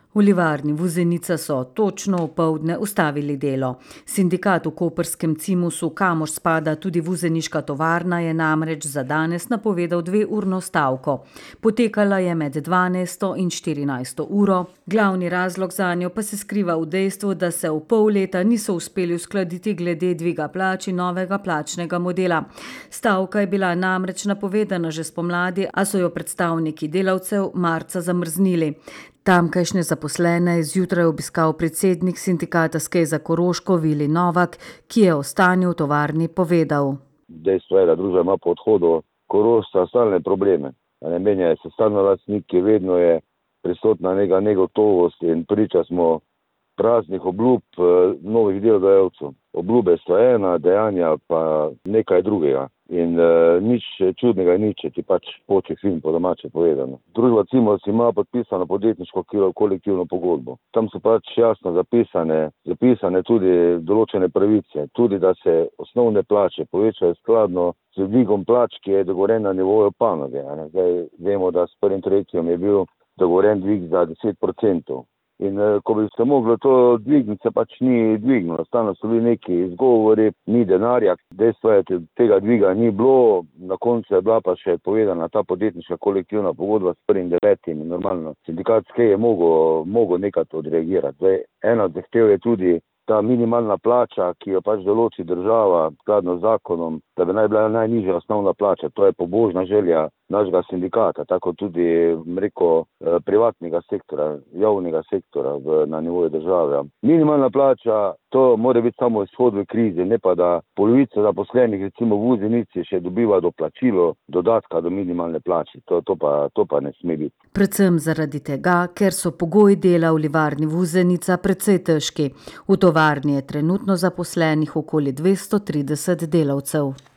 V livarni Vuzenica so točno opoldne ustavili delo. Sindikat v koprskem Cimusu, kamor spada tudi vuzeniška tovarna, je namreč za danes napovedal 2-urno stavko. Potekala je med 12. in 14. uro. Glavni razlog zanjo pa se skriva v dejstvu, da se v pol leta niso uspeli uskladiti glede dviga plač in novega plačnega modela. Stavka je bila namreč napovedana že spomladi, a so jo predstavniki delavcev marca zamrznili. Tamkajšnje zaposlene je zjutraj obiskal predsednik sindikata Skejza Koroško Vili Novak, ki je o stanju v tovarni povedal. Dejstvo je, da družba ima po odhodu Korošca stalne probleme. Menjajo se stalno lastniki, vedno je prisotna neka negotovost in priča smo praznih obljub novih delodajalcev. Obljube so ena, dejanja pa nekaj drugega. In nič čudnega ni, če ti pač poče film, po domače povedano. Družba Cimos ima podpisano podjetniško kolektivno pogodbo. Tam so pač jasno zapisane tudi določene pravice. Tudi, da se osnovne plače povečajo skladno z dvigom plač, ki je dogovoren na nivoju panoge. Zdaj vemo, da s 1.3. je bil dogovoren dvig za 10%. In ko bi se moglo to dvigniti, se pač ni dvignilo. Stalno so bili neki izgovori, ni denarja. Dejstvo je, da tega dviga ni bilo. Na koncu je bila pa še povedana ta podjetniška kolektivna pogodba s 1.9. In normalno sindikat Skej je mogel nekaj odreagirati. Zdaj, ena od zahtev je tudi ta minimalna plača, ki jo pač določi država skladno z zakonom, da bi naj bila najnižja osnovna plača. To je pobožna želja našega sindikata, tako tudi privatnega sektora, javnega sektora na nivoju države. Minimalna plača, to mora biti samo izhod v krizi, ne pa da polovica zaposlenih recimo v Vuzenici še dobiva doplačilo dodatka do minimalne plače. To pa ne sme biti. Predvsem zaradi tega, ker so pogoji dela v livarni Vuzenica precej težki. V tovarni je trenutno zaposlenih okoli 230 delavcev.